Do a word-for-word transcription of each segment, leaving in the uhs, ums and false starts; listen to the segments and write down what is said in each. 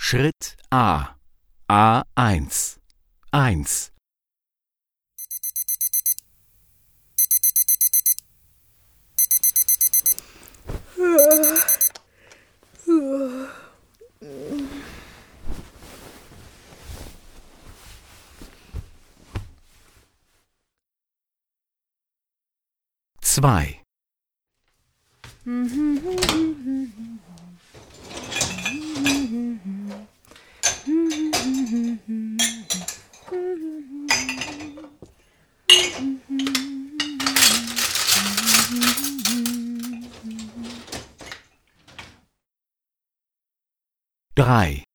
Schritt A. A eins. eins. Zwei. Drei.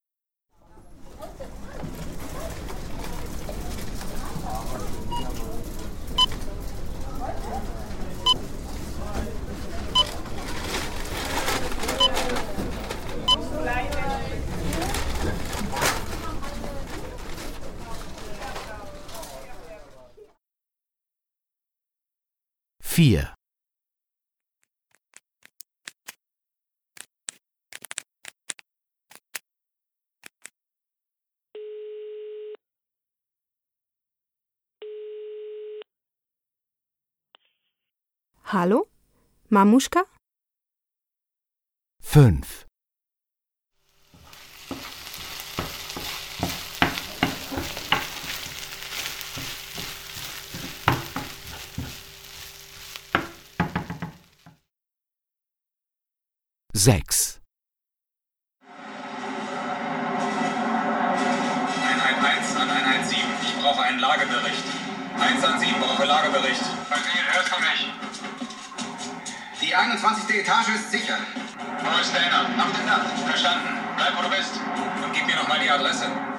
Vier. Hallo? Mamuschka? Fünf. Sechs. eins an eins sieben. Ich brauche einen Lagebericht. eins an sieben brauche Lagebericht. Befehl, hörst du mich? Die einundzwanzigste Etage ist sicher. Wo ist Dana? Achte Nacht. Verstanden. Bleib, wo du bist. Und gib mir noch mal die Adresse.